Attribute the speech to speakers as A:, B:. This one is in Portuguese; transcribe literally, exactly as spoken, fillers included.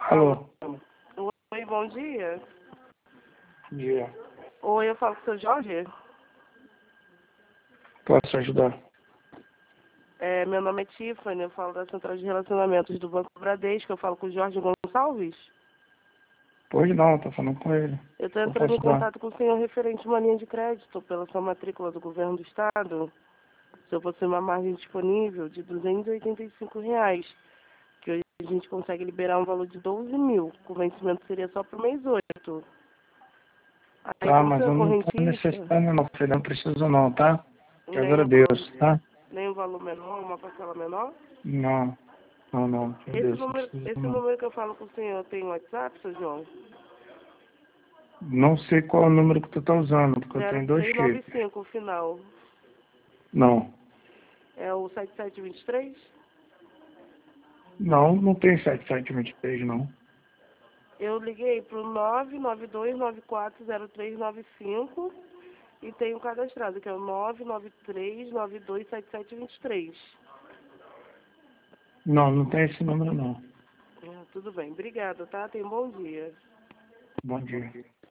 A: Alô.
B: Oi, bom dia.
A: Bom dia.
B: Oi, eu falo com o seu Jorge.
A: Posso ajudar?
B: É, meu nome é Tiffany, eu falo da Central de Relacionamentos do Banco Bradesco, eu falo com o Jorge Gonçalves.
A: Pois não, tô falando com ele.
B: Eu estou
A: Eu
B: entrando
A: posso
B: em
A: ajudar?
B: contato com o senhor referente a uma linha de crédito pela sua matrícula do governo do estado. Se eu fosse uma margem disponível de duzentos e oitenta e cinco reais, que hoje a gente consegue liberar um valor de doze mil, o vencimento seria só para o mês oito. Aí,
A: Tá,
B: como
A: mas
B: você é
A: eu não tô
B: correntista,
A: necessitando não, filho. Não preciso não, tá? Eu
B: nem um valor,
A: agradeço, tá?
B: nem um valor menor, uma parcela menor?
A: Não, não, não.
B: Esse
A: Agradeço, não
B: número,
A: preciso
B: esse
A: não.
B: número que eu falo com o senhor tem WhatsApp, seu João?
A: Não sei qual é o número que tu tá usando, porque eu
B: zero
A: tenho dois
B: seis nove
A: chips.
B: cinco o final.
A: Não.
B: É o sete sete dois três?
A: Não, não tem sete sete dois três, não.
B: Eu liguei pro nove nove dois nove quatro zero três nove cinco e tenho cadastrado, que é o nove nove três nove dois sete sete dois três.
A: Não, não tem esse número, não.
B: É, tudo bem, obrigada, tá? Tenha um bom dia.
A: Bom dia.